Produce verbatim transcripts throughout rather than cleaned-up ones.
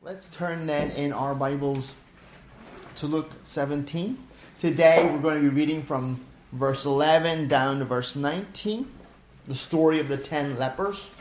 Let's turn then in our Bibles to Luke seventeen. Today we're going to be reading from verse eleven down to verse nineteen, the story of the ten lepers.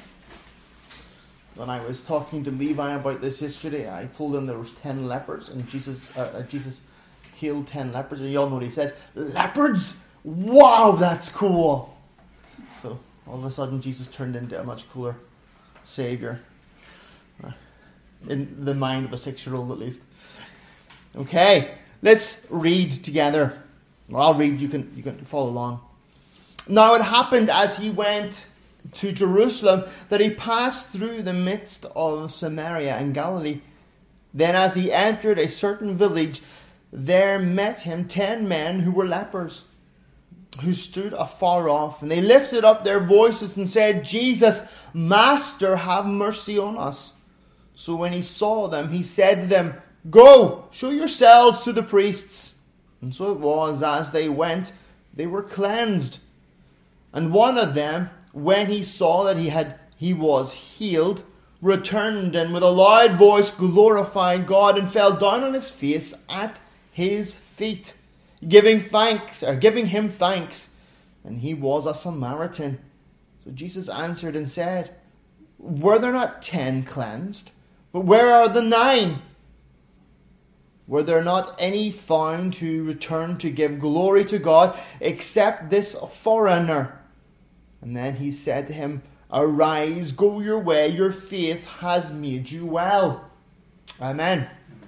When I was talking to Levi about this yesterday, I told him there was ten lepers, and Jesus uh, Jesus healed ten lepers, and you all know what he said: leopards! Wow, that's cool! So all of a sudden Jesus turned into a much cooler Savior. Uh, in the mind of a six-year-old at least. Okay, let's read together. Well, I'll read, you can you can follow along. Now it happened as he went to Jerusalem that he passed through the midst of Samaria and Galilee. Then as he entered a certain village, there met him ten men who were lepers, who stood afar off, and they lifted up their voices and said, Jesus, Master, have mercy on us. So when he saw them, he said to them, Go, show yourselves to the priests. And so it was, as they went, they were cleansed. And one of them, when he saw that he had he was healed, returned and with a loud voice glorified God and fell down on his face at his feet, giving thanks, or giving him thanks. And he was a Samaritan. So Jesus answered and said, Were there not ten cleansed? But where are the nine? Were there not any found who returned to give glory to God except this foreigner? And then he said to him, Arise, go your way, your faith has made you well. Amen.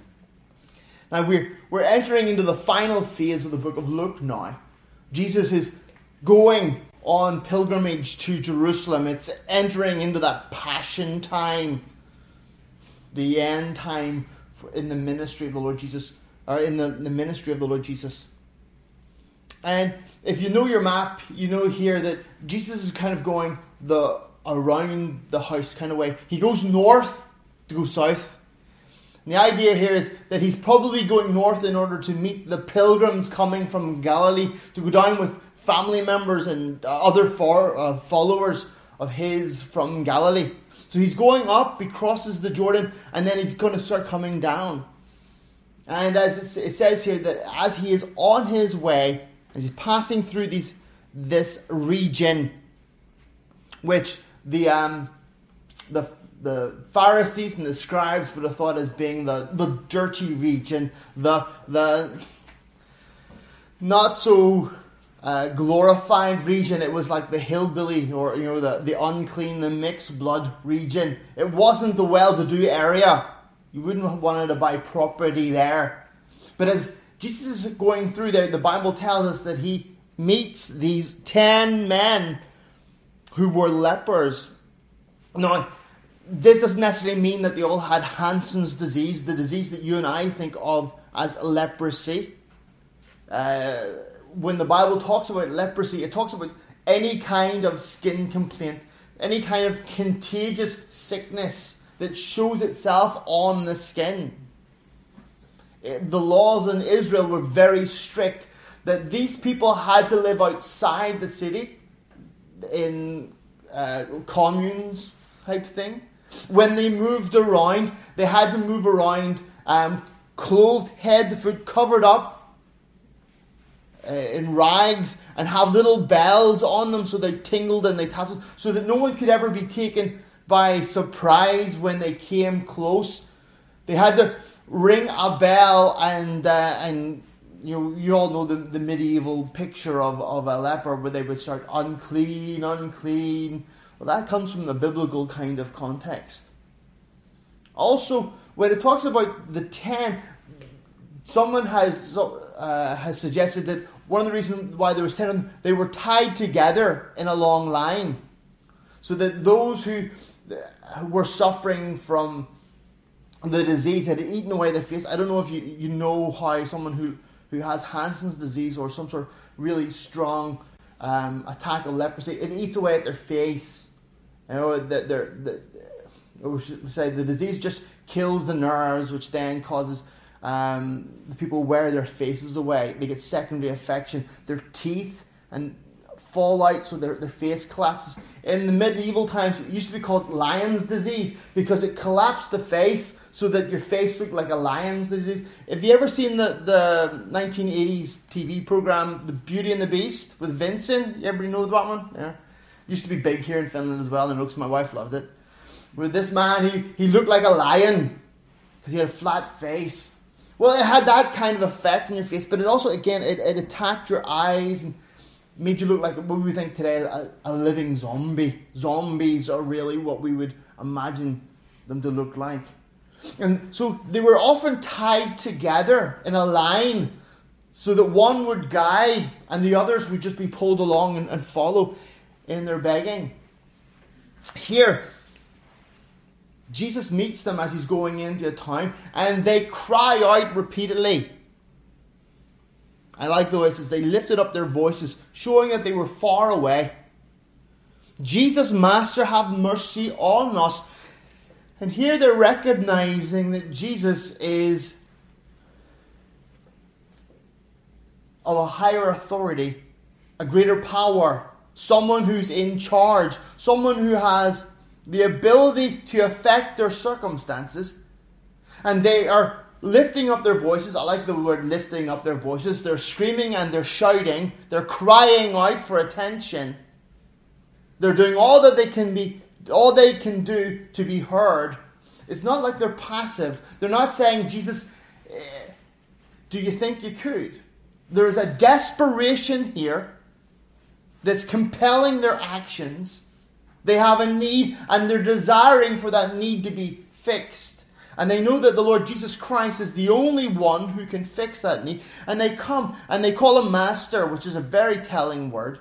Now we're, we're entering into the final phase of the book of Luke now. Jesus is going on pilgrimage to Jerusalem. It's entering into that passion time. The end time in the ministry of the Lord Jesus, or in the, the ministry of the Lord Jesus. And if you know your map, you know here that Jesus is kind of going the around the house kind of way. He goes north to go south. And the idea here is that he's probably going north in order to meet the pilgrims coming from Galilee, to go down with family members and other for, uh, followers of his from Galilee. So he's going up, he crosses the Jordan, and then he's going to start coming down. And as it says here, that as he is on his way, as he's passing through these this region, which the um, the the Pharisees and the scribes would have thought as being the, the dirty region, the the not so Uh, glorified region. It was like the hillbilly, or you know, the, the unclean, the mixed blood region. It wasn't the well-to-do area. You wouldn't have wanted to buy property there. But as Jesus is going through there, the Bible tells us that he meets these ten men who were lepers. Now, this doesn't necessarily mean that they all had Hansen's disease, the disease that you and I think of as leprosy. Uh... When the Bible talks about leprosy, it talks about any kind of skin complaint, any kind of contagious sickness that shows itself on the skin. The laws in Israel were very strict, that these people had to live outside the city in uh, communes type thing. When they moved around, they had to move around um, clothed head to foot, covered up, Uh, in rags, and have little bells on them so they tingled and they tasseled, so that no one could ever be taken by surprise when they came close. They had to ring a bell, and uh, and you know, you all know the, the medieval picture of, of a leper where they would start unclean, unclean. Well, that comes from the biblical kind of context. Also, when it talks about the ten, someone has uh, has suggested that one of the reasons why there was ten of them, they were tied together in a long line, so that those who were suffering from the disease had eaten away their face. I don't know if you, you know how someone who, who has Hansen's disease or some sort of really strong um, attack of leprosy, it eats away at their face. You know, that they're, that we should say the disease just kills the nerves, which then causes Um, the people wear their faces away. They get secondary affection. Their teeth and fall out, so their, their face collapses. In the medieval times, it used to be called lion's disease because it collapsed the face so that your face looked like a lion's disease. Have you ever seen the, the nineteen eighties T V program, The Beauty and the Beast, with Vincent? You ever know that one? Yeah. Used to be big here in Finland as well, and looks my wife loved it. With this man, he, he looked like a lion because he had a flat face. Well, it had that kind of effect on your face, but it also, again, it, it attacked your eyes and made you look like what we think today, a, a living zombie. Zombies are really what we would imagine them to look like. And so they were often tied together in a line so that one would guide and the others would just be pulled along and, and follow in their begging. Here, Jesus meets them as he's going into a town, and they cry out repeatedly. I like the way it says they lifted up their voices, showing that they were far away. Jesus, Master, have mercy on us. And here they're recognizing that Jesus is of a higher authority, a greater power, someone who's in charge, someone who has the ability to affect their circumstances. And they are lifting up their voices. I like the word lifting up their voices. They're screaming and they're shouting. They're crying out for attention. They're doing all that they can be, all they can do to be heard. It's not like they're passive. They're not saying, Jesus, eh, do you think you could? There is a desperation here that's compelling their actions. They have a need, and they're desiring for that need to be fixed. And they know that the Lord Jesus Christ is the only one who can fix that need. And they come, and they call him Master, which is a very telling word.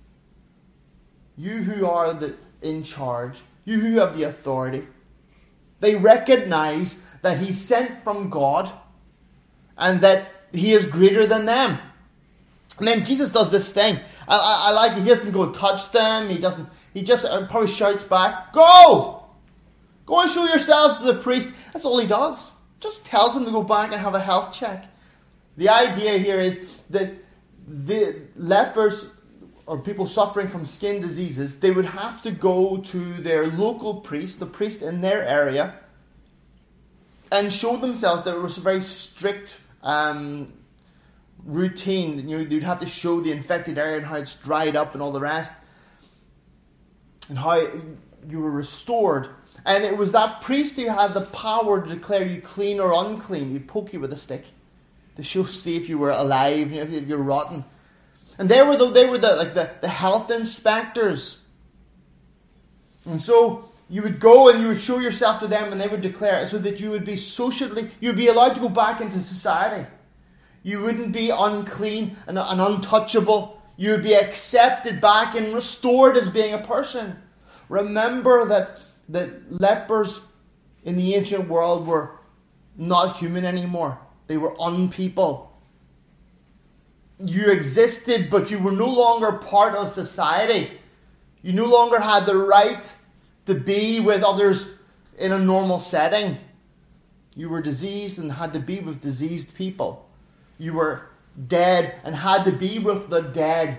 You who are the, in charge, you who have the authority. They recognize that he's sent from God, and that he is greater than them. And then Jesus does this thing. I, I, I like it. He doesn't go touch them. He doesn't. He just uh, probably shouts back, "Go! Go and show yourselves to the priest." That's all he does. Just tells them to go back and have a health check. The idea here is that the lepers, or people suffering from skin diseases, they would have to go to their local priest, the priest in their area, and show themselves. There was a very strict um, routine. You know, they'd have to show the infected area and how it's dried up and all the rest, and how you were restored. And it was that priest who had the power to declare you clean or unclean. He'd poke you with a stick to show, see if you were alive, you know, if you're rotten. And they were the, they were the like the, the health inspectors. And so you would go and you would show yourself to them, and they would declare it, so that you would be socially, you would be allowed to go back into society. You wouldn't be unclean and, and untouchable. You would be accepted back and restored as being a person. Remember that, that lepers in the ancient world were not human anymore. They were unpeople. You existed, but you were no longer part of society. You no longer had the right to be with others in a normal setting. You were diseased and had to be with diseased people. You were dead and had to be with the dead.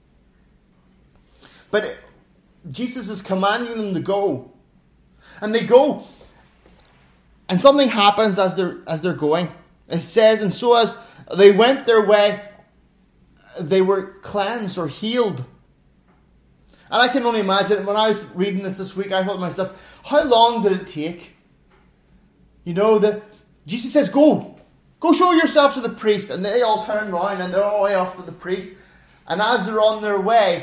But Jesus is commanding them to go. And they go. And something happens as they're, as they're going. It says, and so as they went their way, they were cleansed or healed. And I can only imagine, when I was reading this this week, I thought to myself, how long did it take? You know, that Jesus says, go. Go show yourself to the priest. And they all turn around and they're all the way off to the priest. And as they're on their way,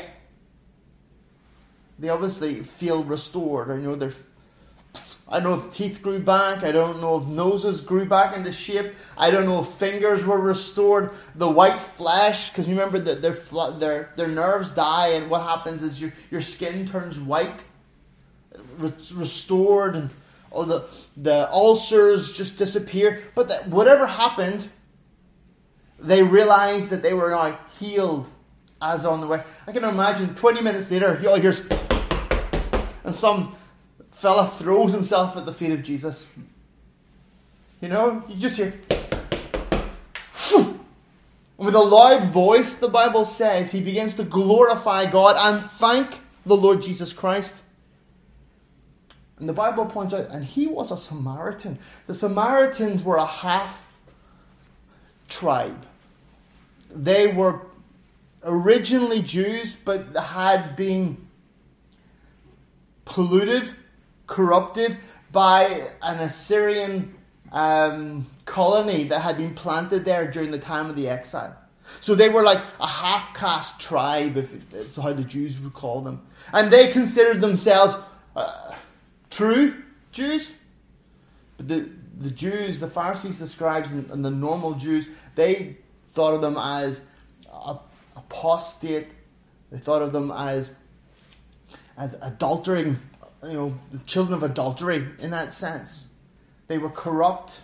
they obviously feel restored. Or, you know, they're, I don't know if teeth grew back. I don't know if noses grew back into shape. I don't know if fingers were restored. The white flesh, because you remember that their, their their nerves die, and what happens is your, your skin turns white, restored, and all the the ulcers just disappear. But that, whatever happened, they realized that they were now healed as on the way. I can imagine twenty minutes later, he all hears, and some fella throws himself at the feet of Jesus. You know, you just hear, and with a loud voice, the Bible says, he begins to glorify God and thank the Lord Jesus Christ. And the Bible points out, and he was a Samaritan. The Samaritans were a half tribe. They were originally Jews, but had been polluted, corrupted by an Assyrian um, colony that had been planted there during the time of the exile. So they were like a half-caste tribe, if that's how the Jews would call them. And they considered themselves uh, true Jews. But the, the Jews, the Pharisees, the scribes, and, and the normal Jews, they thought of them as uh, apostate. They thought of them as as adultering, you know, the children of adultery in that sense. They were corrupt.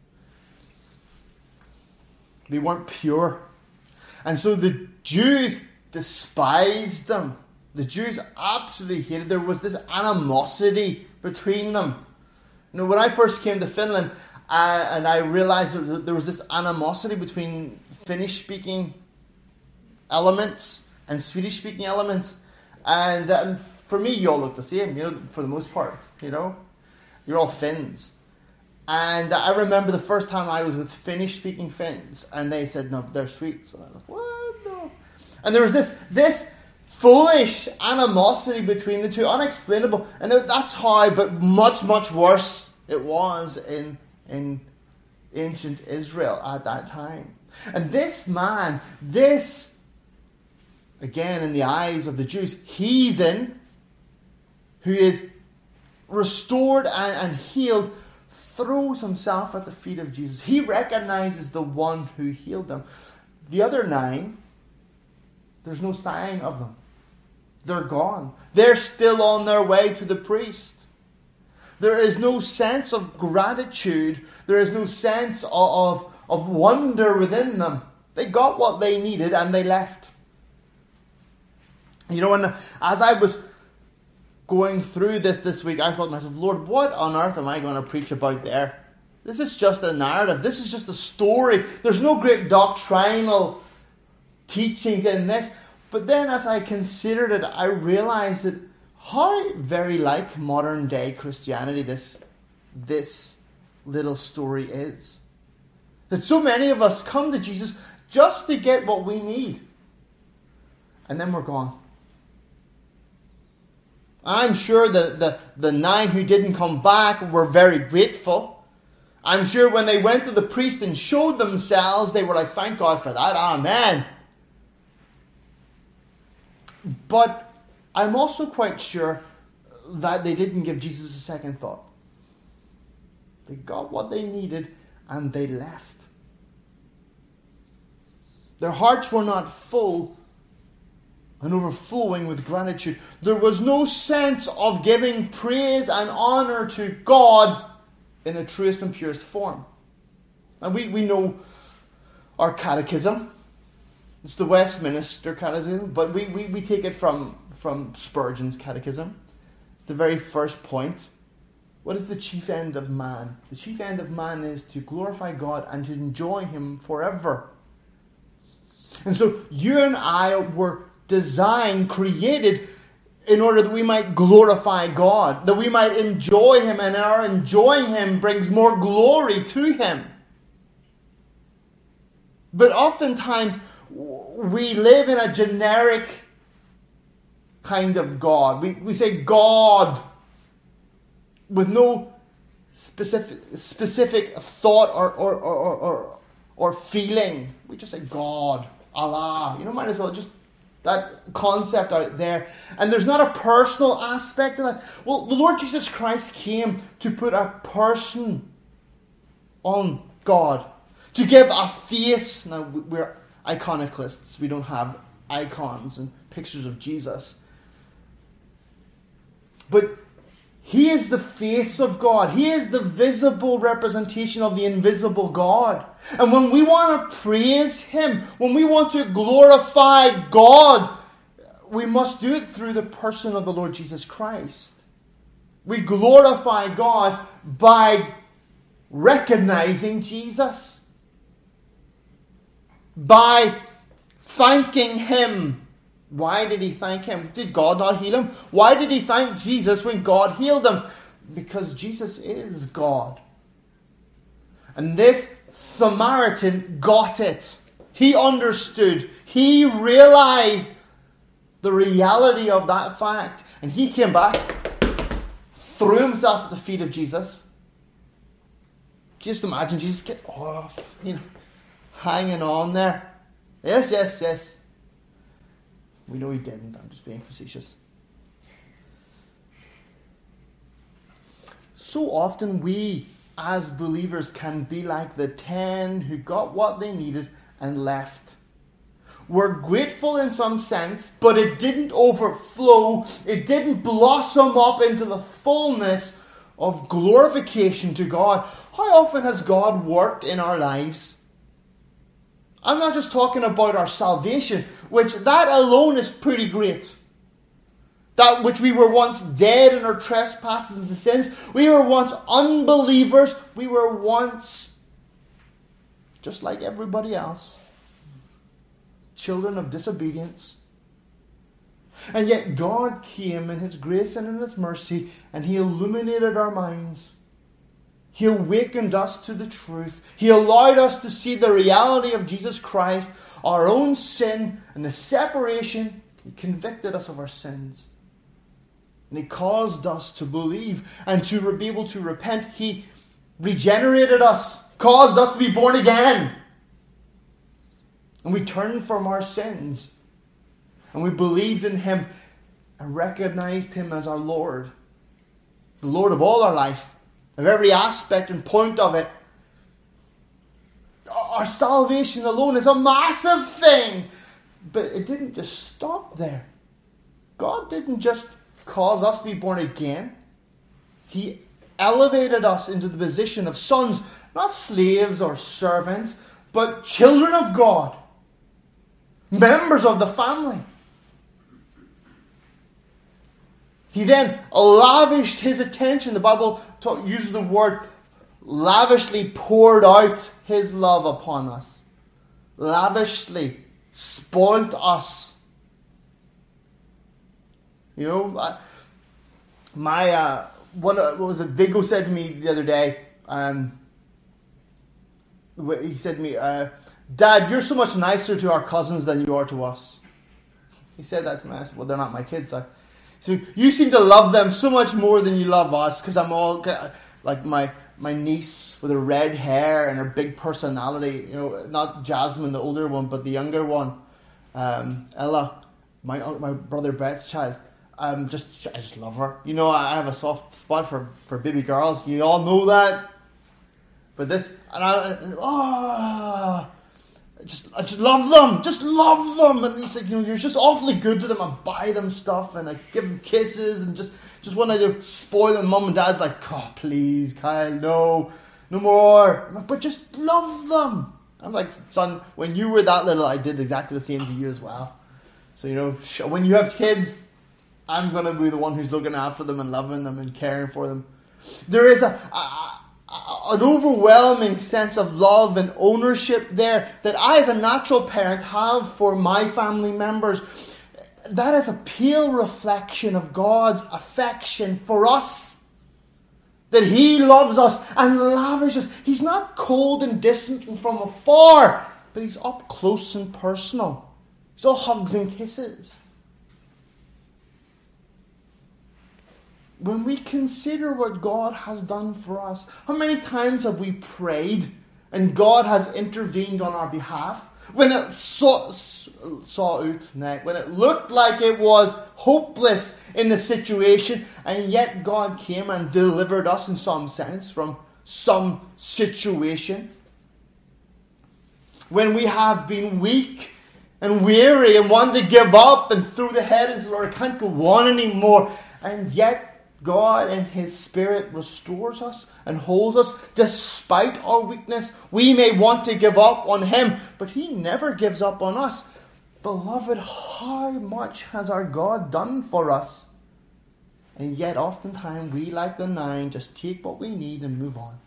They weren't pure. And so the Jews despised them. The Jews absolutely hated. There was this animosity between them. You know, when I first came to Finland, uh, and I realized that there was this animosity between Finnish-speaking elements and Swedish-speaking elements. And, and for me, you all look the same, you know, for the most part, you know. You're all Finns. And I remember the first time I was with Finnish-speaking Finns, and they said, no, they're Swedes. And I was like, what? No. And there was this this foolish animosity between the two, unexplainable. And that's how, but much, much worse it was in, in ancient Israel at that time. And this man, this, again, in the eyes of the Jews, heathen, who is restored and, and healed, throws himself at the feet of Jesus. He recognizes the one who healed them. The other nine, there's no sign of them. They're gone. They're still on their way to the priest. There is no sense of gratitude. There is no sense of, of, of wonder within them. They got what they needed and they left. You know, and as I was going through this this week, I thought to myself, Lord, what on earth am I going to preach about there? This is just a narrative. This is just a story. There's no great doctrinal teachings in this. But then as I considered it, I realized that how very like modern day Christianity this, this little story is. That so many of us come to Jesus just to get what we need. And then we're gone. I'm sure the, the, the nine who didn't come back were very grateful. I'm sure when they went to the priest and showed themselves, they were like, thank God for that, amen. But I'm also quite sure that they didn't give Jesus a second thought. They got what they needed and they left. Their hearts were not full and overflowing with gratitude. There was no sense of giving praise and honor to God in the truest and purest form. And we, we know our catechism. It's the Westminster Catechism, but we, we, we take it from, from Spurgeon's Catechism. It's the very first point. What is the chief end of man? The chief end of man is to glorify God and to enjoy Him forever. And so you and I were designed, created, in order that we might glorify God, that we might enjoy Him, and our enjoying Him brings more glory to Him. But oftentimes, we live in a generic kind of God. We, we say God with no specific specific thought or or, or, or, or feeling. We just say God, Allah. You know, might as well just that concept out there. And there's not a personal aspect to that. Well, the Lord Jesus Christ came to put a person on God, to give a face. Now, we're iconoclasts. We don't have icons and pictures of Jesus. But He is the face of God. He is the visible representation of the invisible God. And when we want to praise Him, when we want to glorify God, we must do it through the person of the Lord Jesus Christ. We glorify God by recognizing Jesus, by thanking Him. Why did He thank Him? Did God not heal him? Why did He thank Jesus when God healed him? because Jesus is God. And this Samaritan got it. He understood. He realized the reality of that fact. And he came back, threw himself at the feet of Jesus. Just imagine Jesus get off, you know, hanging on there. Yes, yes, yes. We know he didn't. I'm just being facetious. So often we, as believers, can be like the ten who got what they needed and left. We're grateful in some sense, but it didn't overflow. It didn't blossom up into the fullness of glorification to God. How often has God worked in our lives? I'm not just talking about our salvation, which that alone is pretty great. That which we were once dead in our trespasses and sins. We were once unbelievers. We were once just like everybody else. Children of disobedience. And yet God came in His grace and in His mercy, and He illuminated our minds. He awakened us to the truth. He allowed us to see the reality of Jesus Christ, our own sin, and the separation. He convicted us of our sins. And He caused us to believe and to be able to repent. He regenerated us, caused us to be born again. And we turned from our sins. And we believed in Him and recognized Him as our Lord. The Lord of all our life. Of every aspect and point of it. Our salvation alone is a massive thing. But it didn't just stop there. God didn't just cause us to be born again. He elevated us into the position of sons. Not slaves or servants, but children of God. Members of the family. He then lavished His attention. The Bible talk, uses the word lavishly poured out His love upon us. Lavishly spoilt us. You know, my, uh, one, what was it, Vigo said to me the other day, um, he said to me, uh, Dad, you're so much nicer to our cousins than you are to us. He said that to me. I said, well, they're not my kids. I, So you seem to love them so much more than you love us, because I'm all like my my niece with her red hair and her big personality. You know, not Jasmine, the older one, but the younger one, um, Ella, my my brother Brett's child. Um, just I just love her. You know, I have a soft spot for, for baby girls. You all know that. But this, and I, and, oh. I just, I just love them. Just love them. And he's like, you know, you're just awfully good to them. I buy them stuff and I give them kisses and just, just want to spoil them. Mum and Dad's like, oh, please, Kyle, no, no more. I'm like, but just love them. I'm like, son, when you were that little, I did exactly the same to you as well. So, you know, when you have kids, I'm going to be the one who's looking after them and loving them and caring for them. There is a... a an overwhelming sense of love and ownership there that I as a natural parent have for my family members. That is a pale reflection of God's affection for us. That He loves us and lavishes. He's not cold and distant and from afar, but He's up close and personal. He's all hugs and kisses. When we consider what God has done for us, how many times have we prayed and God has intervened on our behalf? When it saw, saw out, when it looked like it was hopeless in the situation, and yet God came and delivered us in some sense from some situation. When we have been weak and weary and wanted to give up and throw the head and say, Lord, I can't go on anymore, and yet God in His Spirit restores us and holds us despite our weakness. We may want to give up on Him, but He never gives up on us. Beloved, how much has our God done for us? And yet oftentimes we, like the nine, just take what we need and move on.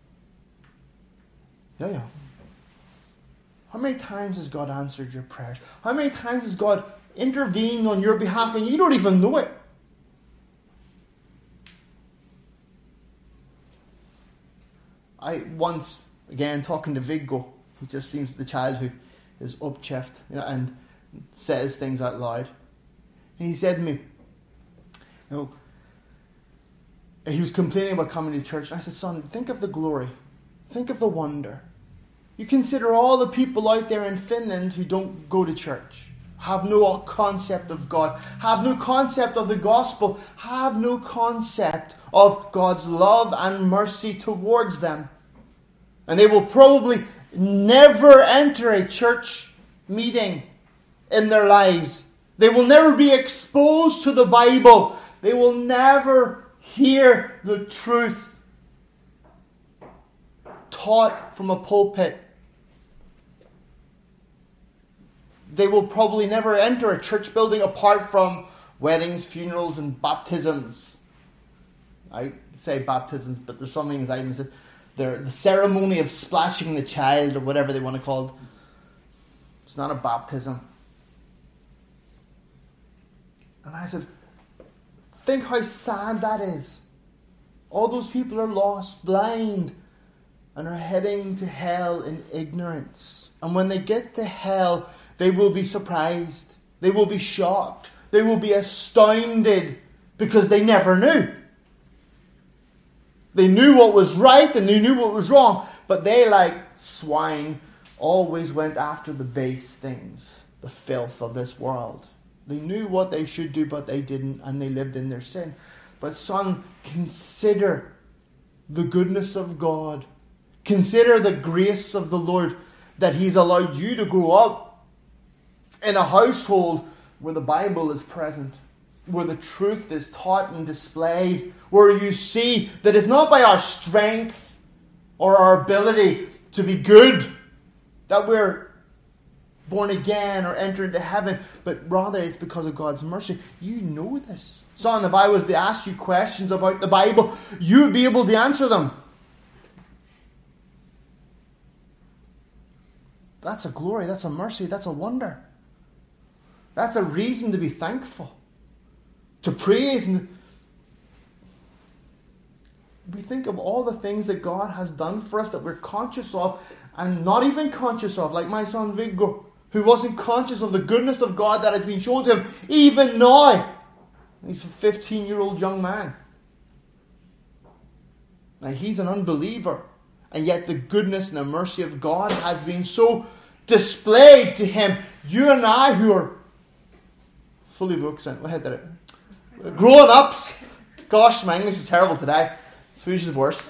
Yeah, yeah. How many times has God answered your prayers? How many times has God intervened on your behalf and you don't even know it? I once, again, talking to Viggo, he just seems the child who is upchuffed, you know, and says things out loud. And he said to me, you know, he was complaining about coming to church. And I said, son, think of the glory. Think of the wonder. You consider all the people out there in Finland who don't go to church, have no concept of God, have no concept of the gospel, have no concept of God's love and mercy towards them. And they will probably never enter a church meeting in their lives. They will never be exposed to the Bible. They will never hear the truth taught from a pulpit. They will probably never enter a church building apart from weddings, funerals, and baptisms. I say baptisms, but there's some things I even said. They're the ceremony of splashing the child, or whatever they want to call it. It's not a baptism. And I said, think how sad that is. All those people are lost, blind, and are heading to hell in ignorance. And when they get to hell, they will be surprised. They will be shocked. They will be astounded because they never knew. They knew what was right and they knew what was wrong. But they, like swine, always went after the base things, the filth of this world. They knew what they should do, but they didn't, and they lived in their sin. But son, consider the goodness of God. Consider the grace of the Lord that He's allowed you to grow up in a household where the Bible is present, where the truth is taught and displayed, where you see that it's not by our strength or our ability to be good that we're born again or enter into heaven, but rather it's because of God's mercy. You know this. Son, if I was to ask you questions about the Bible, you would be able to answer them. That's a glory, that's a mercy, that's a wonder. That's a reason to be thankful, to praise. And we think of all the things that God has done for us that we're conscious of and not even conscious of, like my son Viggo, who wasn't conscious of the goodness of God that has been shown to him even now. He's a fifteen-year-old young man. Now he's an unbeliever, and yet the goodness and the mercy of God has been so displayed to him. You and I, who are fully vuxen, what did it? Grown ups. Gosh, my English is terrible today. Swedish is worse.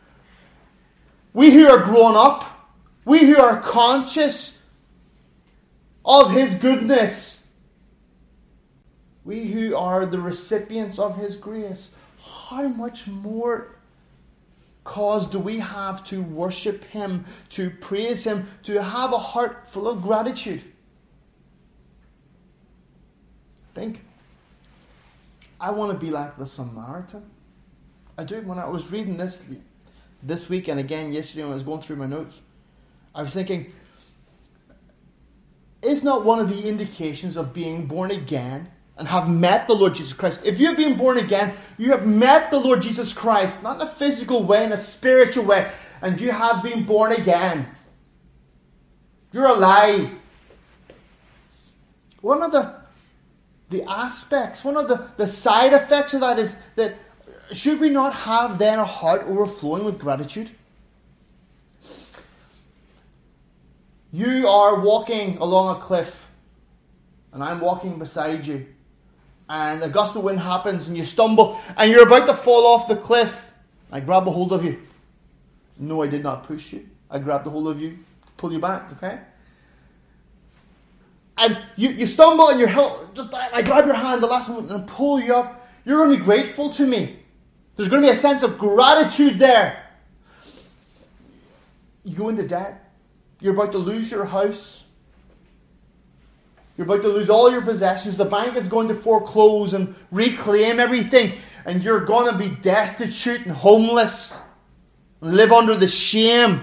We who are grown up, we who are conscious of His goodness, we who are the recipients of His grace, how much more cause do we have to worship Him, to praise Him, to have a heart full of gratitude? I think I want to be like the Samaritan. I do. When I was reading this this week and again yesterday when I was going through my notes, I was thinking, is not one of the indications of being born again and have met the Lord Jesus Christ? If you've been born again, you have met the Lord Jesus Christ, not in a physical way, in a spiritual way, and you have been born again. You're alive. One of the the aspects, one of the, the side effects of that is that should we not have then a heart overflowing with gratitude? You are walking along a cliff, and I'm walking beside you, and a gust of wind happens, and you stumble, and you're about to fall off the cliff. I grab a hold of you. No, I did not push you. I grabbed a hold of you to pull you back, okay? And you, you stumble, and you're held, just I grab your hand the last moment and pull you up. You're going to be grateful to me. There's going to be a sense of gratitude there. You go into debt. You're about to lose your house. You're about to lose all your possessions. The bank is going to foreclose and reclaim everything. And you're going to be destitute and homeless. And live under the shame.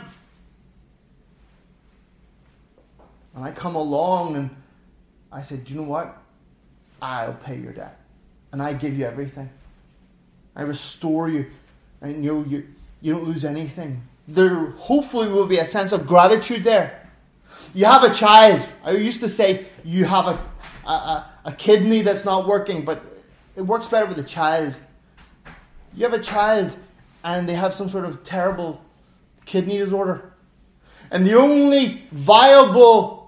And I come along and I said, do you know what? I'll pay your debt. And I give you everything. I restore you. And you know, you, you don't lose anything. there hopefully will be a sense of gratitude there. You have a child. I used to say you have a, a, a kidney that's not working, but it works better with a child. You have a child and they have some sort of terrible kidney disorder. And the only viable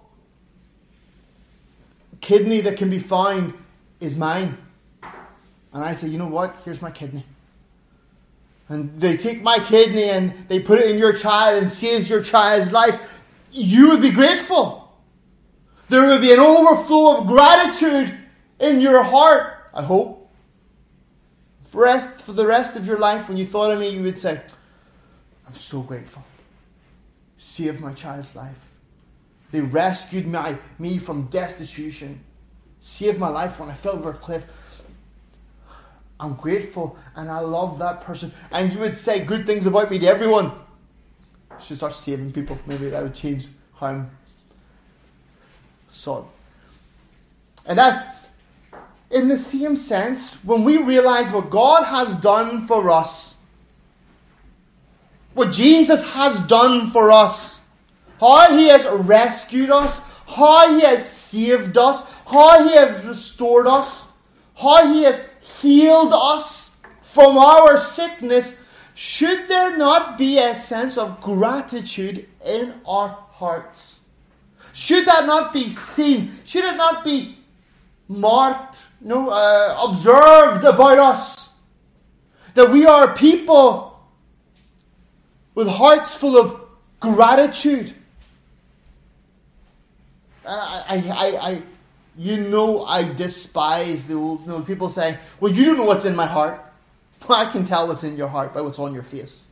kidney that can be found is mine. And I say, you know what? Here's my kidney. And they take my kidney and they put it in your child and saves your child's life. You would be grateful. There would be an overflow of gratitude in your heart, I hope. For, rest, for the rest of your life, when you thought of me, you would say, I'm so grateful. Saved my child's life. They rescued my, me from destitution. Saved my life when I fell over a cliff. I'm grateful and I love that person. And you would say good things about me to everyone. I should start saving people. Maybe that would change how I'm sought. And that, in the same sense, when we realize what God has done for us, what Jesus has done for us, how He has rescued us, how He has saved us, how He has restored us, how He has healed us from our sickness, should there not be a sense of gratitude in our hearts? Should that not be seen? Should it not be marked, you know, uh, observed about us? That we are people with hearts full of gratitude. And I, I, I, I You know I despise the old, you know, people saying, well, you don't know what's in my heart. Well, I can tell what's in your heart by what's on your face.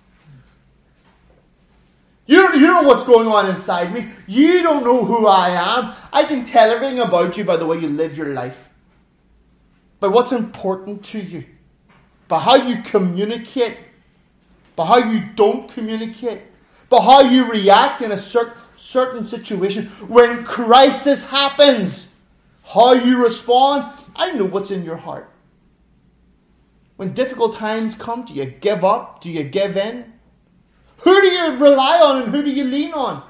You don't, you don't know what's going on inside me. You don't know who I am. I can tell everything about you by the way you live your life. By what's important to you. By how you communicate. By how you don't communicate. By how you react in a certain certain situation. When crisis happens, how you respond, I know what's in your heart. When difficult times come, do you give up? Do you give in? Who do you rely on and who do you lean on?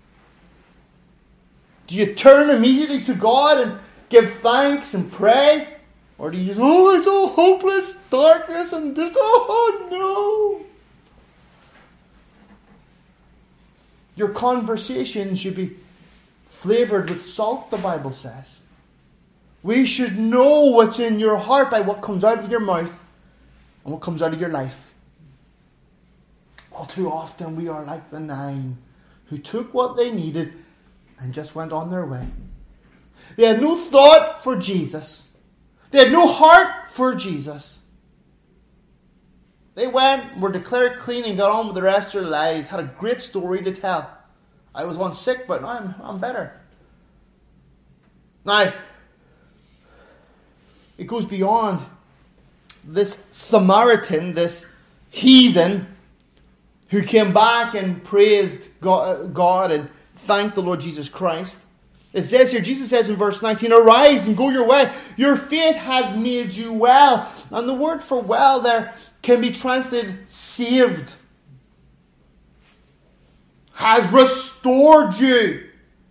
Do you turn immediately to God and give thanks and pray? Or do you just, oh, it's all hopeless, darkness and this, oh no. Your conversation should be flavored with salt, the Bible says. We should know what's in your heart by what comes out of your mouth and what comes out of your life. All too often we are like the nine who took what they needed and just went on their way. They had no thought for Jesus. They had no heart for Jesus. They went, were declared clean and got on with the rest of their lives. Had a great story to tell. I was once sick, but now I'm, I'm better. Now, it goes beyond this Samaritan, this heathen, who came back and praised God, God and thanked the Lord Jesus Christ. It says here, Jesus says in verse nineteen, arise and go your way. Your faith has made you well. And the word for well there can be translated saved. Has restored you.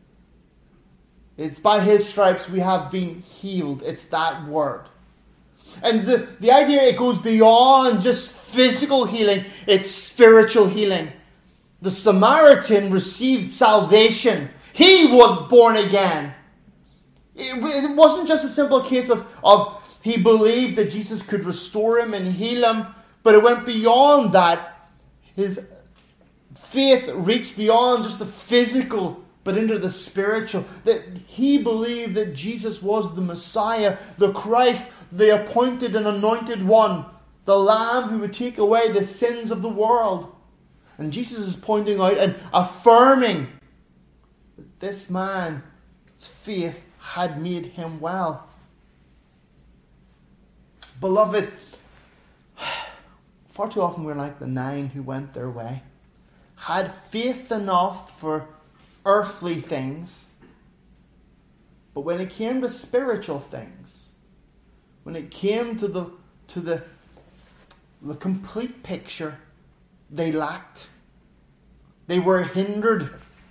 It's by His stripes we have been healed. It's that word. And the, the idea, it goes beyond just physical healing. It's spiritual healing. The Samaritan received salvation. He was born again. It, it wasn't just a simple case of, of he believed that Jesus could restore him and heal him. But it went beyond that. His faith reached beyond just the physical, but into the spiritual. That he believed that Jesus was the Messiah, the Christ, the appointed and anointed one, the Lamb who would take away the sins of the world. And Jesus is pointing out and affirming that this man's faith had made him well. Beloved, far too often we're like the nine who went their way. Had faith enough for earthly things. But when it came to spiritual things, when it came to the to the, the complete picture, they lacked. They were hindered.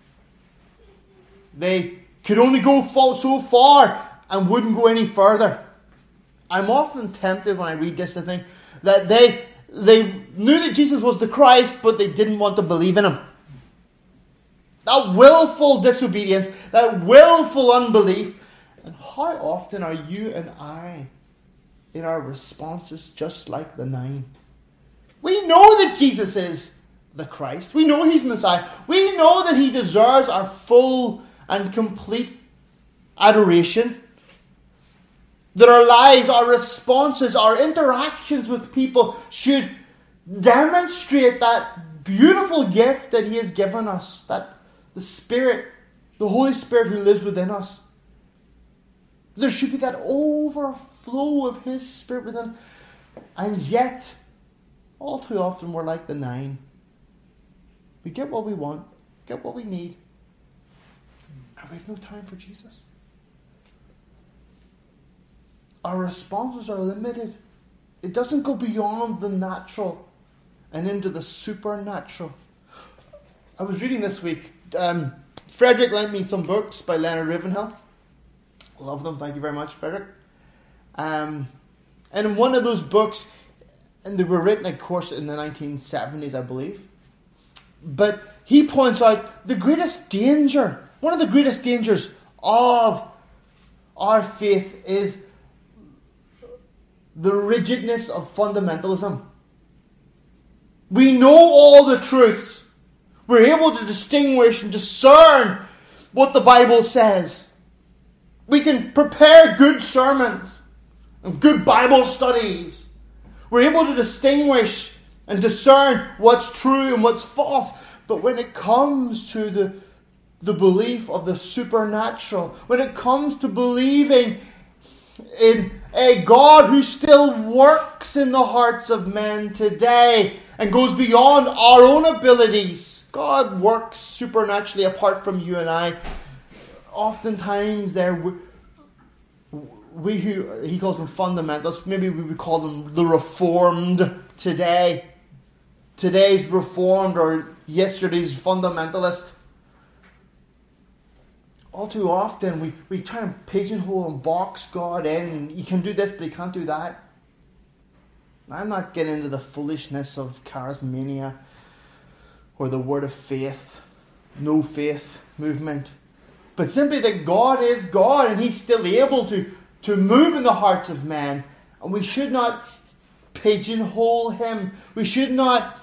They could only go so far and wouldn't go any further. I'm often tempted when I read this to think that they, they knew that Jesus was the Christ, but they didn't want to believe in him. That willful disobedience, that willful unbelief. And how often are you and I in our responses just like the nine? We know that Jesus is the Christ. We know he's Messiah. We know that he deserves our full and complete adoration. That our lives, our responses, our interactions with people should demonstrate that beautiful gift that he has given us. That the Spirit, the Holy Spirit who lives within us. There should be that overflow of his Spirit within. And yet, all too often we're like the nine. We get what we want, get what we need, and we have no time for Jesus. Our responses are limited. It doesn't go beyond the natural and into the supernatural. I was reading this week, um, Frederick lent me some books by Leonard Ravenhill. Love them, thank you very much, Frederick. Um, and in one of those books, and they were written, of course, in the nineteen seventies, I believe. But he points out the greatest danger, one of the greatest dangers of our faith is the rigidness of fundamentalism. We know all the truths. We're able to distinguish and discern what the Bible says. We can prepare good sermons and good Bible studies. We're able to distinguish and discern what's true and what's false. But when it comes to the, the belief of the supernatural, when it comes to believing in a God who still works in the hearts of men today and goes beyond our own abilities, God works supernaturally apart from you and I. Oftentimes there we, we who he calls them fundamentalists, maybe we would call them the Reformed today. Today's Reformed or yesterday's fundamentalist. All too often we, we try and pigeonhole and box God in. You can do this, but you can't do that. I'm not getting into the foolishness of charismania or the word of faith, no faith movement. But simply that God is God and he's still able to, to move in the hearts of men. And we should not pigeonhole him. We should not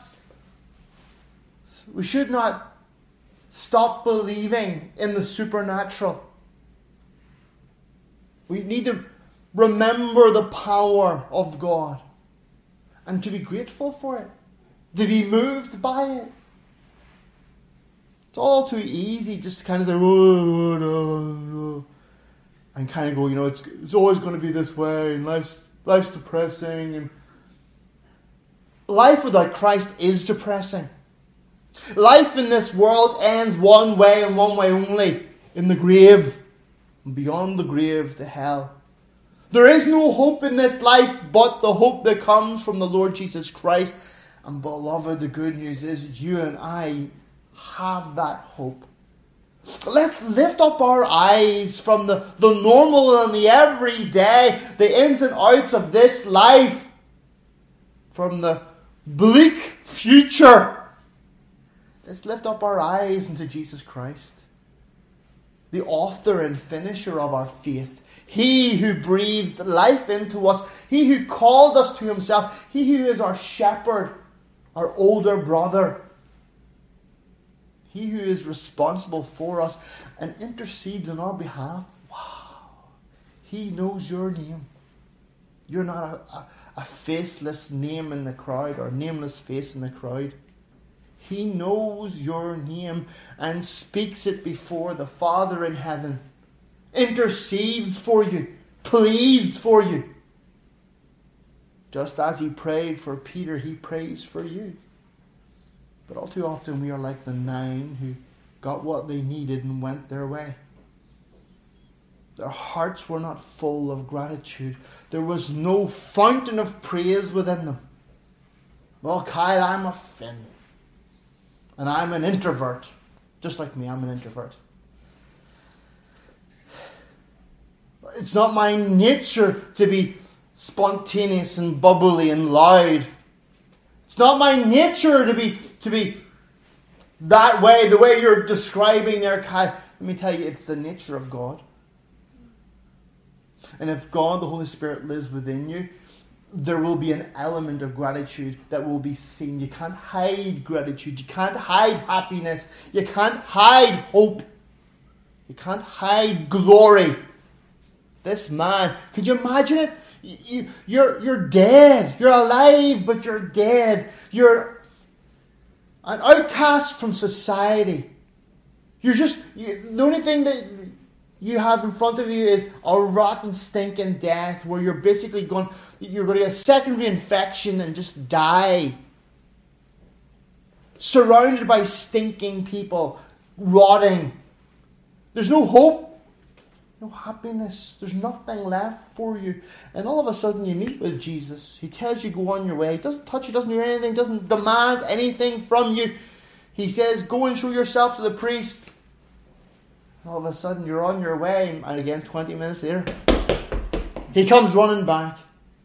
We should not stop believing in the supernatural. We need to remember the power of God and to be grateful for it, to be moved by it. It's all too easy just to kind of say, oh, no, no, and kind of go, you know, it's it's always going to be this way, and life's life's depressing, and life without Christ is depressing. Life in this world ends one way and one way only, in the grave, and beyond the grave to hell. There is no hope in this life but the hope that comes from the Lord Jesus Christ. And beloved, the good news is you and I have that hope. Let's lift up our eyes from the, the normal and the everyday, the ins and outs of this life, from the bleak future. Let's lift up our eyes into Jesus Christ, the author and finisher of our faith. He who breathed life into us. He who called us to himself. He who is our shepherd, our older brother. He who is responsible for us and intercedes on our behalf. Wow. He knows your name. You're not a, a, a faceless name in the crowd or nameless face in the crowd. He knows your name and speaks it before the Father in heaven. Intercedes for you. Pleads for you. Just as he prayed for Peter, he prays for you. But all too often we are like the nine who got what they needed and went their way. Their hearts were not full of gratitude. There was no fountain of praise within them. Well, Kyle, I'm a Finn. And I'm an introvert. Just like me, I'm an introvert. It's not my nature to be spontaneous and bubbly and loud. It's not my nature to be to be that way, the way you're describing there, Kai. Let me tell you, it's the nature of God. And if God, the Holy Spirit, lives within you, there will be an element of gratitude that will be seen. You can't hide gratitude. You can't hide happiness. You can't hide hope. You can't hide glory. This man, could you imagine it? You, you're, you're dead. You're alive, but you're dead. You're an outcast from society. You're just, you, the only thing that you have in front of you is a rotten, stinking death where you're basically going, you're going to get a secondary infection and just die. Surrounded by stinking people, rotting. There's no hope. No happiness. There's nothing left for you. And all of a sudden you meet with Jesus. He tells you go on your way. He doesn't touch you, doesn't do anything, doesn't demand anything from you. He says, go and show yourself to the priest. All of a sudden you're on your way. And again, twenty minutes later, he comes running back.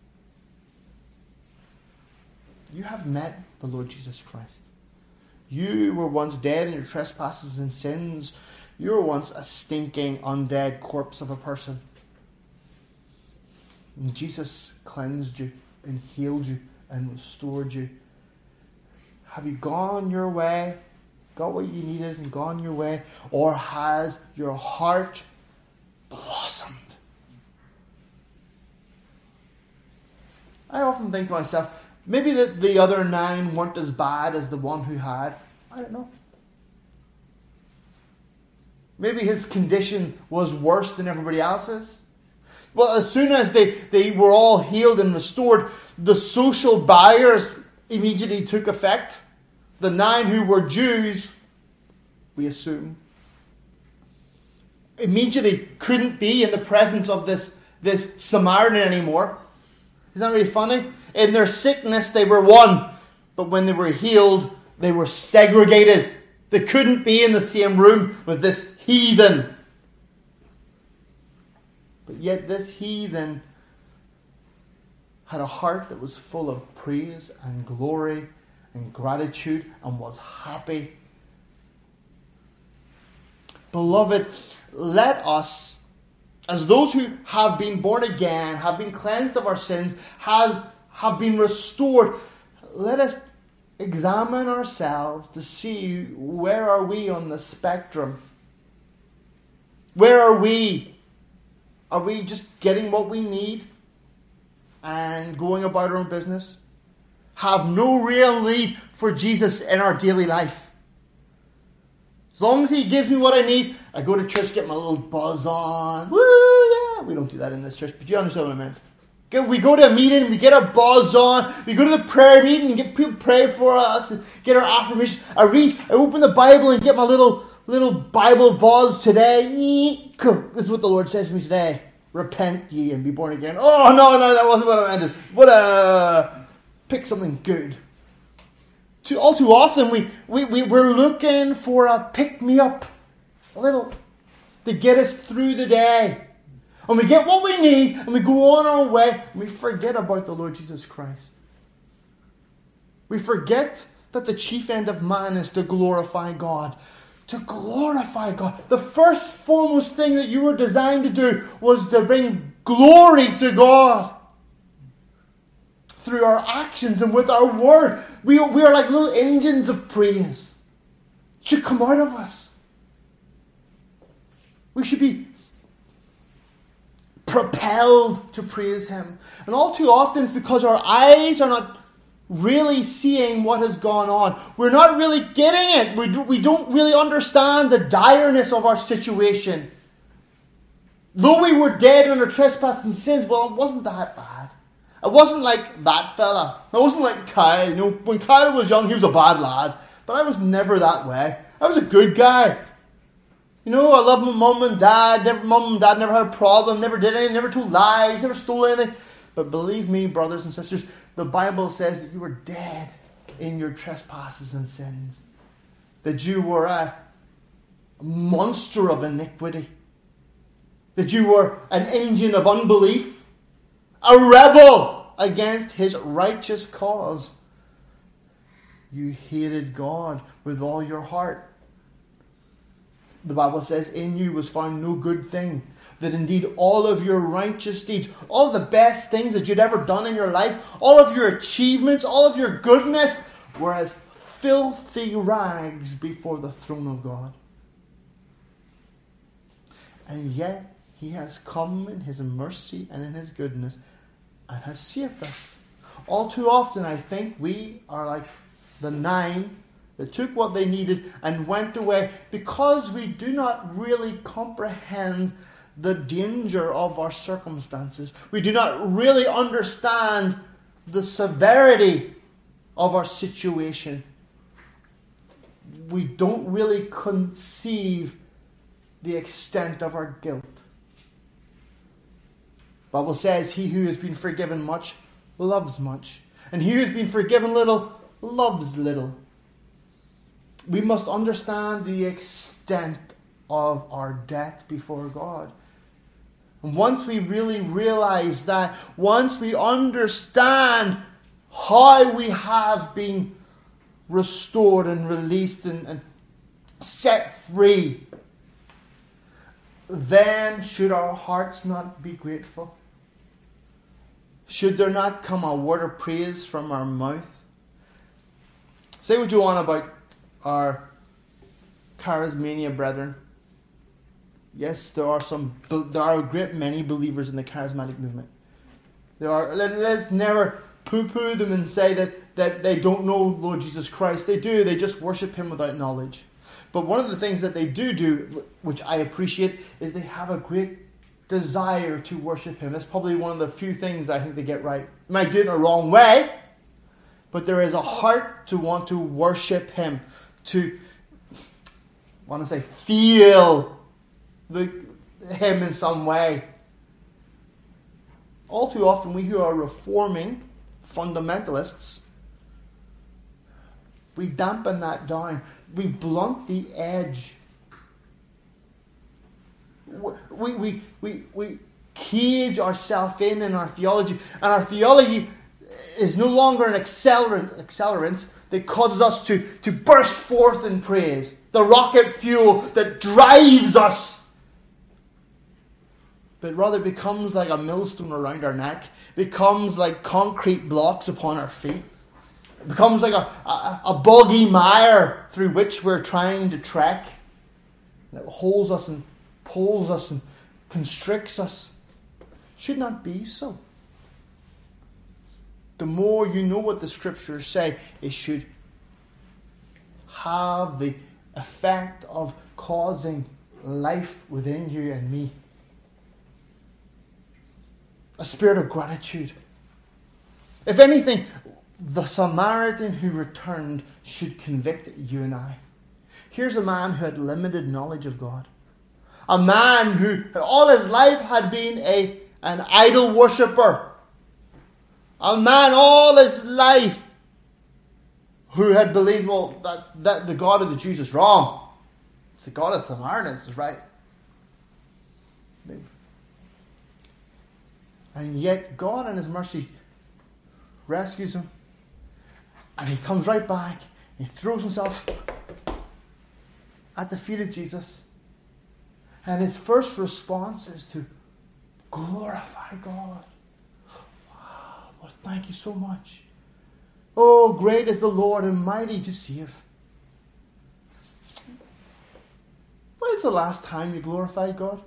You have met the Lord Jesus Christ. You were once dead in your trespasses and sins. You were once a stinking, undead corpse of a person. And Jesus cleansed you and healed you and restored you. Have you gone your way, got what you needed and gone your way? Or has your heart blossomed? I often think to myself, maybe the, the other nine weren't as bad as the one who had. I don't know. Maybe his condition was worse than everybody else's. Well, as soon as they, they were all healed and restored, the social barriers immediately took effect. The nine who were Jews, we assume, immediately couldn't be in the presence of this, this Samaritan anymore. Isn't that really funny? In their sickness, they were one. But when they were healed, they were segregated. They couldn't be in the same room with this heathen. But yet this heathen had a heart that was full of praise and glory and gratitude and was happy. Beloved, let us, as those who have been born again, have been cleansed of our sins, has, have been restored, let us examine ourselves to see where are we on the spectrum. Where are we? Are we just getting what we need and going about our own business? Have no real need for Jesus in our daily life. As long as he gives me what I need, I go to church, get my little buzz on. Woo, yeah. We don't do that in this church, but you understand what I mean. We go to a meeting, we get our buzz on. We go to the prayer meeting and get people pray for us and get our affirmation. I read, I open the Bible and get my little little Bible buzz today. This is what the Lord says to me today. Repent ye and be born again. Oh, no, no, that wasn't what I meant. What a... Pick something good. Too, all too often, we, we, we, we're looking for a pick-me-up. A little... to get us through the day. And we get what we need, and we go on our way, and we forget about the Lord Jesus Christ. We forget that the chief end of man is to glorify God. To glorify God. The first foremost thing that you were designed to do was to bring glory to God. Through our actions and with our word. We, we are like little engines of praise. It should come out of us. We should be propelled to praise him. And all too often it's because our eyes are not really seeing what has gone on. We're not really getting it. We, do, we don't really understand the direness of our situation. Though we were dead in our trespasses and sins, well, it wasn't that bad. It wasn't like that fella. It wasn't like Kyle. You know, when Kyle was young, he was a bad lad. But I was never that way. I was a good guy. You know, I love my mum and dad. Never, mum and dad never had a problem. Never did anything. Never told lies. Never stole anything. But believe me, brothers and sisters, the Bible says that you were dead in your trespasses and sins. that you were a monster of iniquity, that you were an engine of unbelief, a rebel against his righteous cause. You hated God with all your heart. The Bible says, in you was found no good thing. That indeed all of your righteous deeds, all the best things that you'd ever done in your life, all of your achievements, all of your goodness, were as filthy rags before the throne of God. And yet he has come in his mercy and in his goodness and has saved us. All too often I think we are like the nine that took what they needed and went away because we do not really comprehend the danger of our circumstances. We do not really understand the severity of our situation. We don't really conceive the extent of our guilt. The Bible says, he who has been forgiven much loves much, and he who has been forgiven little loves little. We must understand the extent of our debt before God. And once we really realize that, once we understand how we have been restored and released and, and set free, then should our hearts not be grateful? Should there not come a word of praise from our mouth? Say what you want about our charismania brethren. Yes, there are some. There are a great many believers in the charismatic movement. There are. Let, let's never poo-poo them and say that, that they don't know Lord Jesus Christ. They do. They just worship Him without knowledge. But one of the things that they do do, which I appreciate, is they have a great desire to worship Him. That's probably one of the few things I think they get right. They might do it in a wrong way, but there is a heart to want to worship Him, to want to say feel the, Him in some way. All too often, we who are reforming fundamentalists, we dampen that down. We blunt the edge. We, we, we, we cage ourselves in in our theology. And our theology is no longer an accelerant, accelerant that causes us to, to burst forth in praise. The rocket fuel that drives us. But rather becomes like a millstone around our neck. Becomes like concrete blocks upon our feet. It becomes like a, a, a boggy mire through which we're trying to trek. And it holds us and pulls us and constricts us. It should not be so. The more you know what the Scriptures say, it should have the effect of causing life within you and me. A spirit of gratitude. If anything, the Samaritan who returned should convict you and I. Here's a man who had limited knowledge of God. A man who all his life had been a, an idol worshipper. A man all his life who had believed, well, that, that the God of the Jews is wrong. It's the God of the Samaritans is right. And yet God in His mercy rescues him. And he comes right back. He throws himself at the feet of Jesus. And his first response is to glorify God. Wow, Lord, thank you so much. Oh, great is the Lord and mighty to save. When is the last time you glorified God?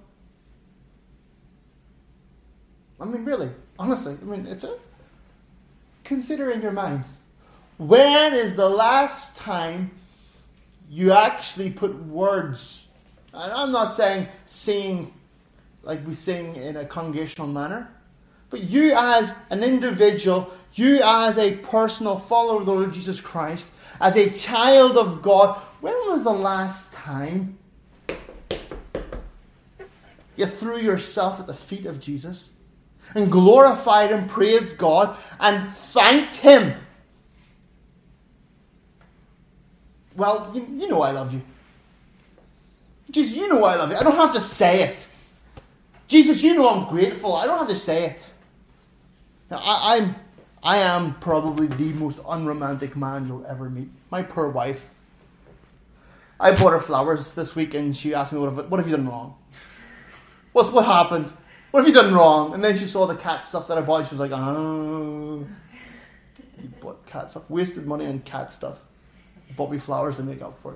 I mean, really, honestly, I mean, it's a... Consider in your minds. When is the last time you actually put words, and I'm not saying sing like we sing in a congregational manner, but you as an individual, you as a personal follower of the Lord Jesus Christ, as a child of God, when was the last time you threw yourself at the feet of Jesus and glorified and praised God and thanked Him well, you, you know I love you. Jesus, you know I love you. I don't have to say it. Jesus, you know I'm grateful. I don't have to say it. Now, I, I'm, I am probably the most unromantic man you'll ever meet. My poor wife. I bought her flowers this week and she asked me, what have, what have you done wrong? What's, what happened? What have you done wrong? And then she saw the cat stuff that I bought. She was like, oh, you bought cat stuff. Wasted money on cat stuff. Bought me flowers to make up for it.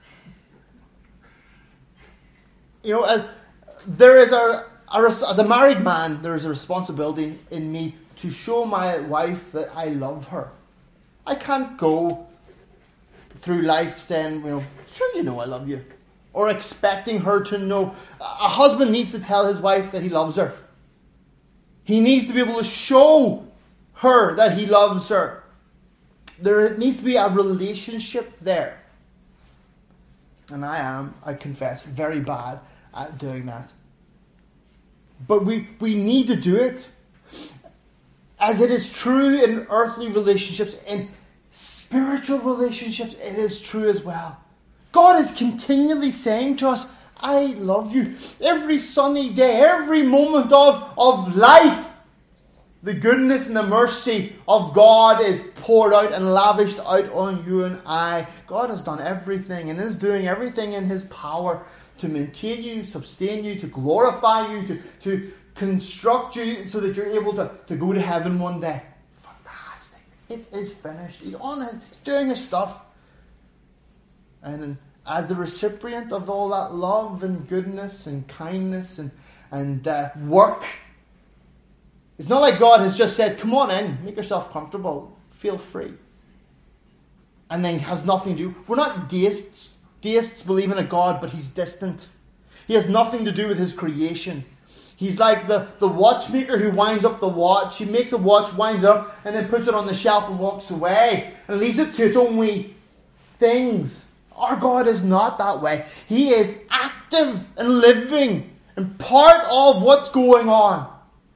You know, uh, there is a, a, as a married man, there is a responsibility in me to show my wife that I love her. I can't go through life saying, you know, sure you know I love you. Or expecting her to know. A husband needs to tell his wife that he loves her. He needs to be able to show her that he loves her. There needs to be a relationship there. And I am, I confess, very bad at doing that. But we, we need to do it. As it is true in earthly relationships, in spiritual relationships, it is true as well. God is continually saying to us, I love you. Every sunny day, every moment of, of life, the goodness and the mercy of God is poured out and lavished out on you and I. God has done everything and is doing everything in His power to maintain you, sustain you, to glorify you, to, to construct you so that you're able to, to go to heaven one day. Fantastic. It is finished. He's on it. He's doing His stuff. And as the recipient of all that love and goodness and kindness and, and uh, work, it's not like God has just said, come on in, make yourself comfortable, feel free. And then has nothing to do. We're not deists. Deists believe in a God, but He's distant. He has nothing to do with His creation. He's like the, the watchmaker who winds up the watch. He makes a watch, winds it up, and then puts it on the shelf and walks away. And leaves it to its own wee things. Our God is not that way. He is active and living and part of what's going on.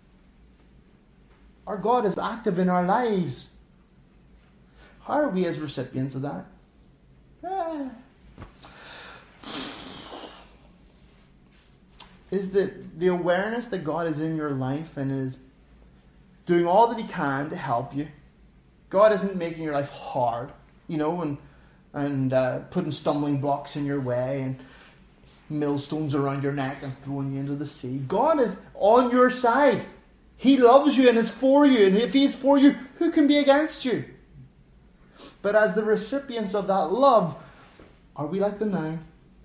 Our God is active in our lives. How are we as recipients of that? Eh. Is the, the awareness that God is in your life and is doing all that He can to help you. God isn't making your life hard, you know, and, and uh, putting stumbling blocks in your way and millstones around your neck and throwing you into the sea. God is on your side. He loves you and is for you. And if He's for you, who can be against you? But as the recipients of that love, are we like the nine?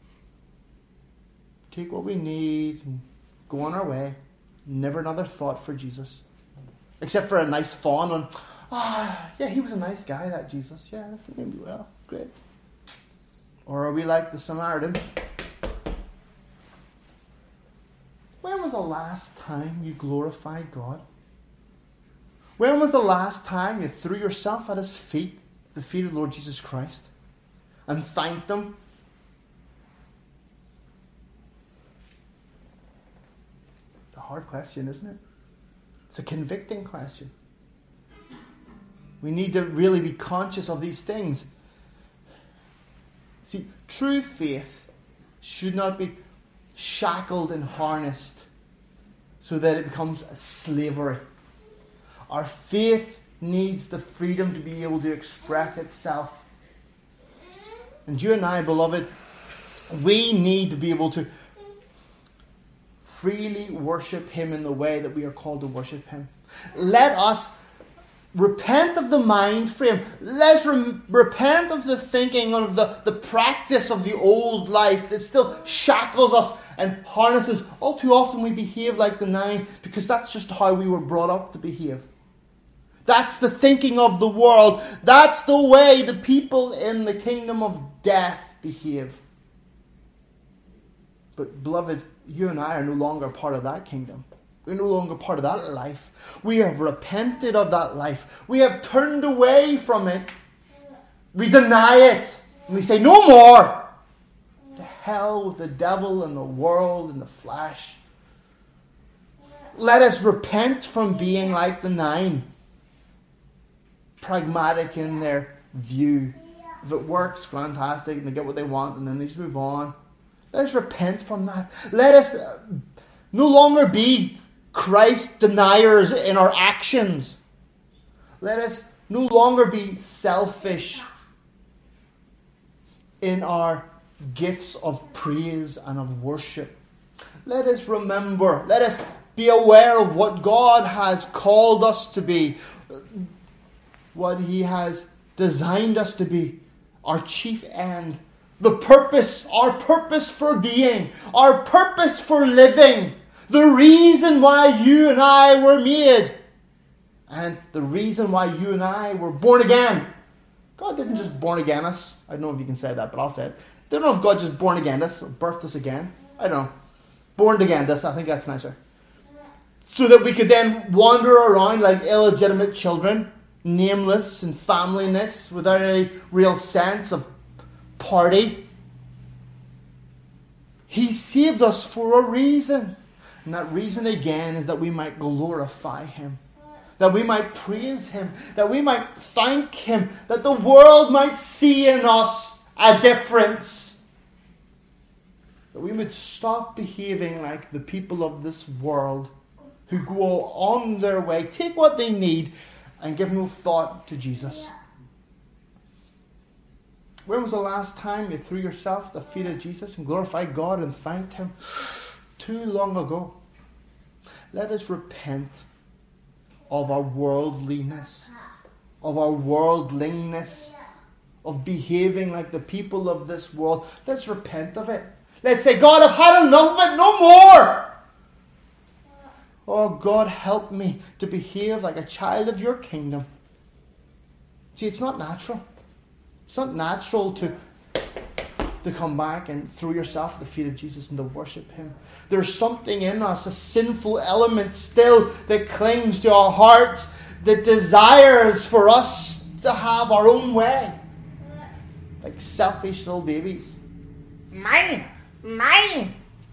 Take what we need and go on our way. Never another thought for Jesus. Except for a nice fawn on, ah, oh, yeah, he was a nice guy, that Jesus. Yeah, that's maybe well, great. Or are we like the Samaritan? When was the last time you glorified God? When was the last time you threw yourself at His feet, the feet of the Lord Jesus Christ, and thanked Him? It's a hard question, isn't it? It's a convicting question. We need to really be conscious of these things. See, true faith should not be shackled and harnessed so that it becomes a slavery. Our faith needs the freedom to be able to express itself. And you and I, beloved, we need to be able to freely worship Him in the way that we are called to worship Him. Let us repent of the mind frame. Let's re- repent of the thinking, of the, the practice of the old life that still shackles us and harnesses. All too often we behave like the nine because that's just how we were brought up to behave. That's the thinking of the world. That's the way the people in the kingdom of death behave. But beloved, you and I are no longer part of that kingdom. We're no longer part of that life. We have repented of that life. We have turned away from it. We deny it. And we say, no more. To hell with the devil and the world and the flesh. Let us repent from being like the nine. Pragmatic in their view. If it works, fantastic, and they get what they want, and then they just move on. Let us repent from that. Let us no longer be Christ deniers in our actions. Let us no longer be selfish in our gifts of praise and of worship. Let us remember, let us be aware of what God has called us to be, what He has designed us to be, our chief end, the purpose, our purpose for being, our purpose for living, the reason why you and I were made, and the reason why you and I were born again. God didn't just born again us. I don't know if you can say that, but I'll say it. I don't know if God just born again us or birthed us again. I don't know. Born again us. I think that's nicer. So that we could then wander around like illegitimate children, nameless and familyless, without any real sense of party. He saved us for a reason. And that reason again is that we might glorify Him. That we might praise Him. That we might thank Him. That the world might see in us a difference. That we would stop behaving like the people of this world who go on their way, take what they need, and give no thought to Jesus. When was the last time you threw yourself at the feet of Jesus and glorified God and thanked Him? Too long ago. Let us repent of our worldliness, of our worldliness, of behaving like the people of this world. Let's repent of it. Let's say, God, I've had enough of it, no more. Oh, God, help me to behave like a child of your kingdom. See, it's not natural. It's not natural to, to come back and throw yourself at the feet of Jesus and to worship Him. There's something in us, a sinful element still that clings to our hearts, that desires for us to have our own way. Like selfish little babies. Mine! Mine!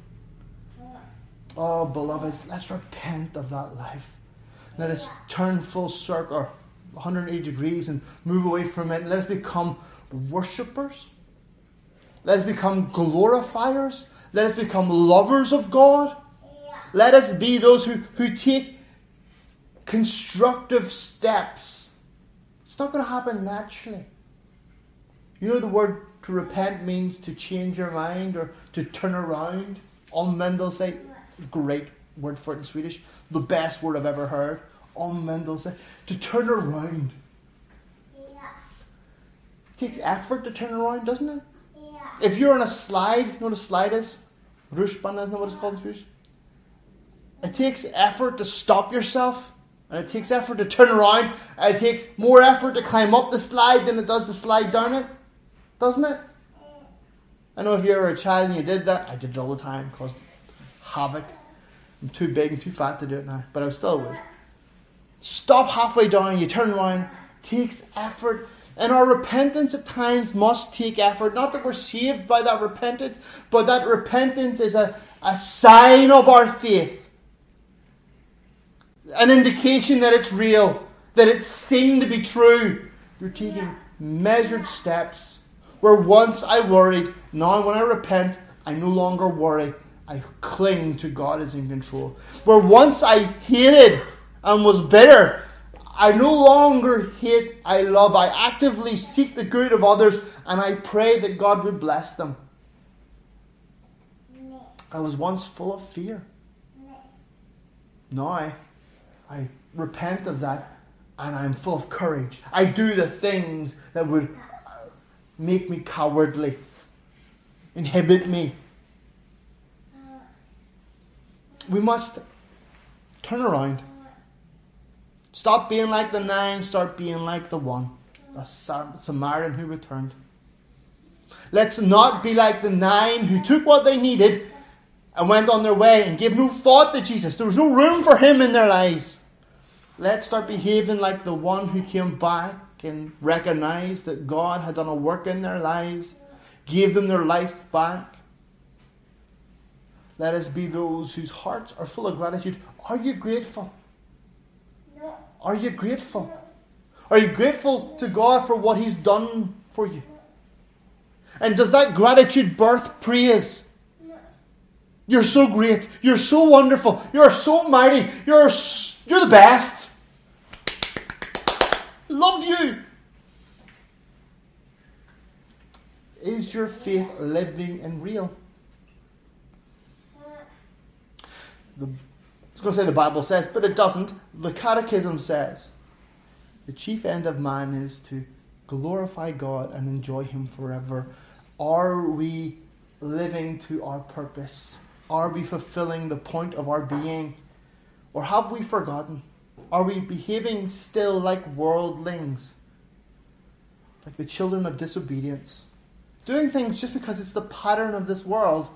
Oh, beloveds, let's repent of that life. Let us turn full circle, one hundred eighty degrees, and move away from it. Let us become worshippers. Let us become glorifiers. Let us become lovers of God. Let us be those who, who take constructive steps. It's not going to happen naturally. You know the word to repent means to change your mind or to turn around. Omvända sig. Great word for it in Swedish. The best word I've ever heard. Omvända sig. To turn around. Yeah. It takes effort to turn around, doesn't it? Yeah. If you're on a slide, you know what a slide is? Rutschbana, isn't that what it's called in Swedish? It takes effort to stop yourself. And it takes effort to turn around. And it takes more effort to climb up the slide than it does to slide down it. Doesn't it? I know if you were a child and you did that. I did it all the time. It caused havoc. I'm too big and too fat to do it now. But I still would. Stop halfway down. You turn around. It takes effort. And our repentance at times must take effort. Not that we're saved by that repentance. But that repentance is a, a sign of our faith. An indication that it's real. That it's seen to be true. You're taking measured steps. Where once I worried, now when I repent, I no longer worry. I cling to God as in control. Where once I hated and was bitter, I no longer hate, I love. I actively seek the good of others and I pray that God would bless them. I was once full of fear. Now I, I repent of that and I'm full of courage. I do the things that would make me cowardly, inhibit me. We must turn around. Stop being like the nine, start being like the one, the Samaritan who returned. Let's not be like the nine who took what they needed and went on their way and gave no thought to Jesus. There was no room for Him in their lives. Let's start behaving like the one who came back and recognized that God had done a work in their lives, gave them their life back. Let us be those whose hearts are full of gratitude. Are you grateful? Are you grateful? Are you grateful to God for what He's done for you? And does that gratitude birth praise? You're so great. You're so wonderful. You're so mighty. You're, you're the best. Love you. Is your faith living and real? The, I was going to say the Bible says, but it doesn't. The Catechism says the chief end of man is to glorify God and enjoy Him forever. Are we living to our purpose? Are we fulfilling the point of our being? Or have we forgotten? Are we behaving still like worldlings? Like the children of disobedience? Doing things just because it's the pattern of this world?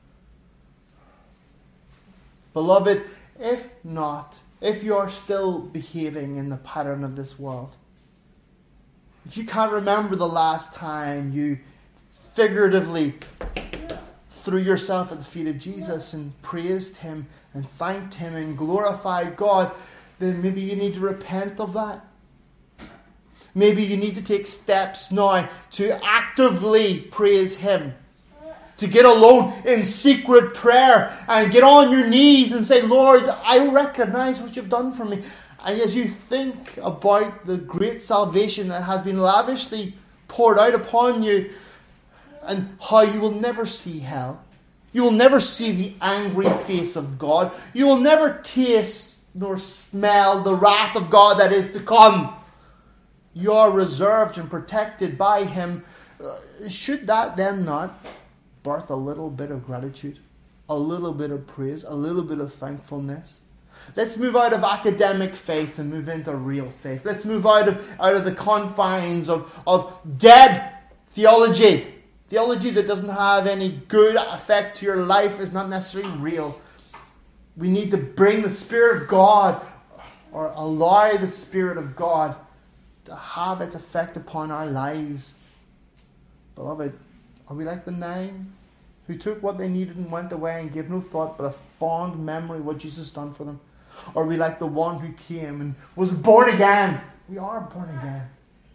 Beloved, if not, if you're still behaving in the pattern of this world, if you can't remember the last time you figuratively threw yourself at the feet of Jesus and praised Him and thanked Him and glorified God, then maybe you need to repent of that. Maybe you need to take steps now to actively praise Him. To get alone in secret prayer and get on your knees and say, Lord, I recognize what You've done for me. And as you think about the great salvation that has been lavishly poured out upon you, and how you will never see hell, you will never see the angry face of God, you will never taste nor smell the wrath of God that is to come. You are reserved and protected by Him. Should that then not birth a little bit of gratitude, a little bit of praise, a little bit of thankfulness? Let's move out of academic faith and move into real faith. Let's move out of, out of the confines of, of dead theology. Theology that doesn't have any good effect to your life is not necessarily real. We need to bring the Spirit of God, or allow the Spirit of God to have its effect upon our lives. Beloved, are we like the nine who took what they needed and went away and gave no thought but a fond memory of what Jesus done for them? Or are we like the one who came and was born again? We are born again.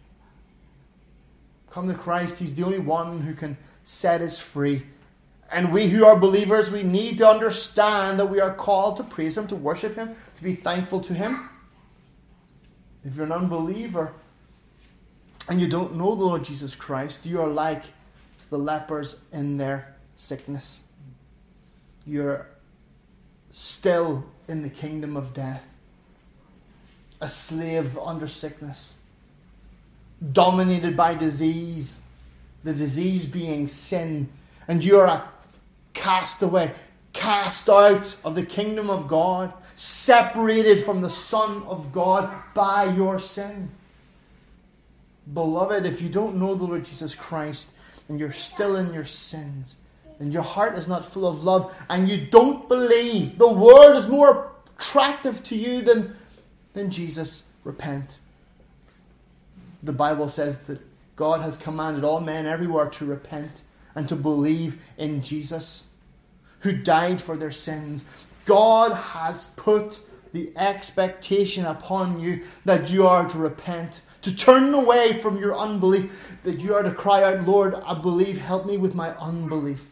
Come to Christ. He's the only one who can set us free. And we who are believers, we need to understand that we are called to praise Him, to worship Him, to be thankful to Him. If you're an unbeliever and you don't know the Lord Jesus Christ, you are like the lepers in their sickness. You're still in the kingdom of death, a slave under sickness, dominated by disease, the disease being sin, and you are a castaway, cast out of the kingdom of God, separated from the Son of God by your sin. Beloved, if you don't know the Lord Jesus Christ and you're still in your sins and your heart is not full of love and you don't believe the world is more attractive to you than, than Jesus, repent. The Bible says that God has commanded all men everywhere to repent and to believe in Jesus, who died for their sins. God has put the expectation upon you that you are to repent, to turn away from your unbelief, that you are to cry out, Lord, I believe, help me with my unbelief.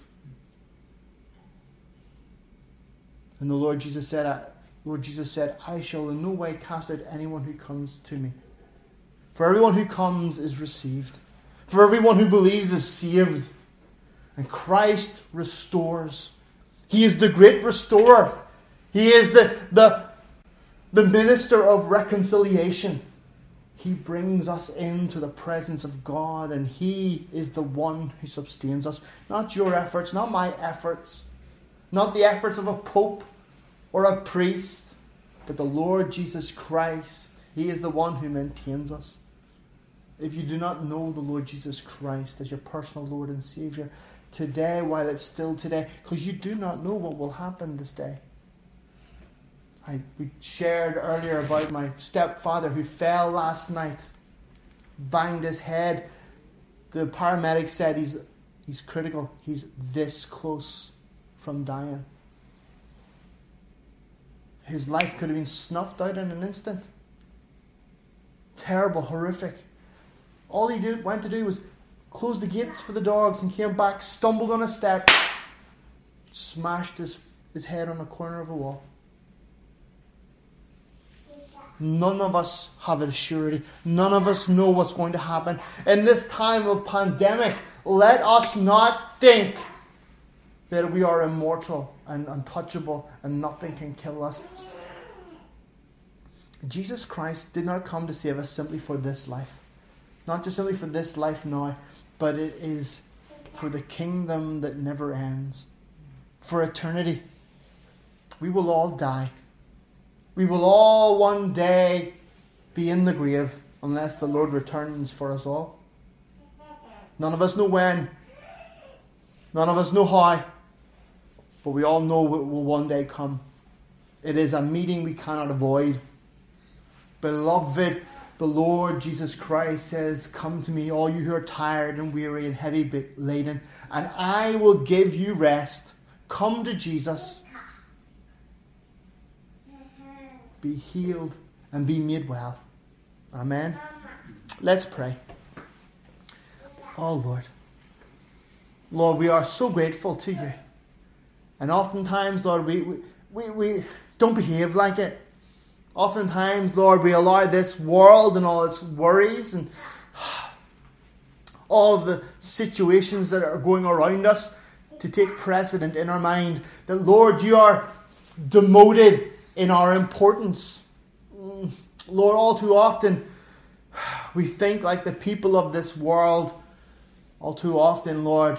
And the Lord Jesus said, Lord Jesus said, I shall in no way cast out anyone who comes to me. For everyone who comes is received. For everyone who believes is saved. And Christ restores. He is the great restorer. He is the, the, the minister of reconciliation. He brings us into the presence of God, and He is the one who sustains us. Not your efforts, not my efforts, not the efforts of a pope or a priest, but the Lord Jesus Christ. He is the one who maintains us. If you do not know the Lord Jesus Christ as your personal Lord and Savior, today, while it's still today, because you do not know what will happen this day. I we shared earlier about my stepfather who fell last night, banged his head. The paramedic said he's he's critical. He's this close from dying. His life could have been snuffed out in an instant. Terrible, horrific. All he did, went to do was closed the gates for the dogs and came back, stumbled on a step, smashed his, his head on a corner of a wall. None of us have a surety. None of us know what's going to happen. In this time of pandemic, let us not think that we are immortal and untouchable and nothing can kill us. Jesus Christ did not come to save us simply for this life. Not just simply for this life now, but it is for the kingdom that never ends. For eternity. We will all die. We will all one day be in the grave unless the Lord returns for us all. None of us know when. None of us know how. But we all know it will one day come. It is a meeting we cannot avoid. Beloved, the Lord Jesus Christ says, "Come to me, all you who are tired and weary and heavy laden, and I will give you rest." Come to Jesus. Be healed and be made well. Amen. Let's pray. Oh Lord. Lord, we are so grateful to you. And oftentimes, Lord, we, we, we, we don't behave like it. Oftentimes, Lord, we allow this world and all its worries and all of the situations that are going around us to take precedent in our mind. That, Lord, you are demoted in our importance. Lord, all too often we think like the people of this world. All too often, Lord,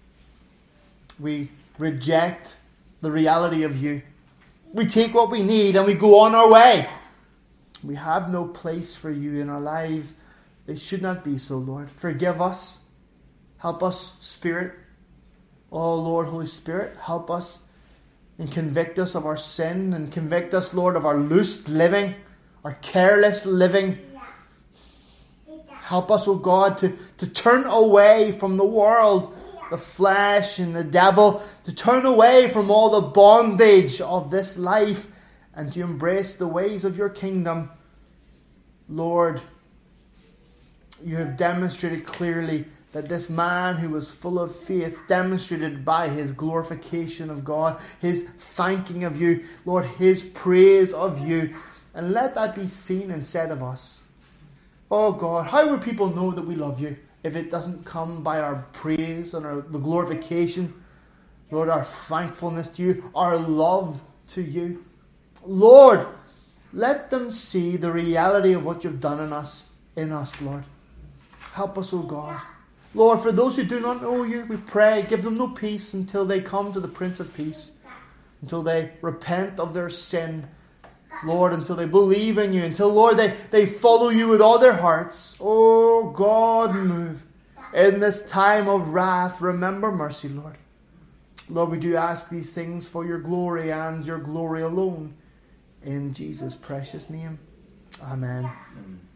we reject the reality of you. We take what we need and we go on our way. We have no place for you in our lives. It should not be so, Lord. Forgive us. Help us, Spirit. Oh, Lord, Holy Spirit, help us and convict us of our sin and convict us, Lord, of our loose living, our careless living. Help us, oh God, to, to turn away from the world, the flesh and the devil, to turn away from all the bondage of this life and to embrace the ways of your kingdom. Lord, you have demonstrated clearly that this man who was full of faith, demonstrated by his glorification of God, his thanking of you, Lord, his praise of you. And let that be seen and said of us. Oh God, how would people know that we love you if it doesn't come by our praise and our, the glorification? Lord, our thankfulness to you, our love to you. Lord, let them see the reality of what you've done in us, in us, Lord. Help us, oh God. Lord, for those who do not know you, we pray, give them no peace until they come to the Prince of Peace, until they repent of their sin, Lord, until they believe in you, until, Lord, they, they follow you with all their hearts. Oh, God, move. In this time of wrath, remember mercy, Lord. Lord, we do ask these things for your glory and your glory alone. In Jesus' precious name. Amen.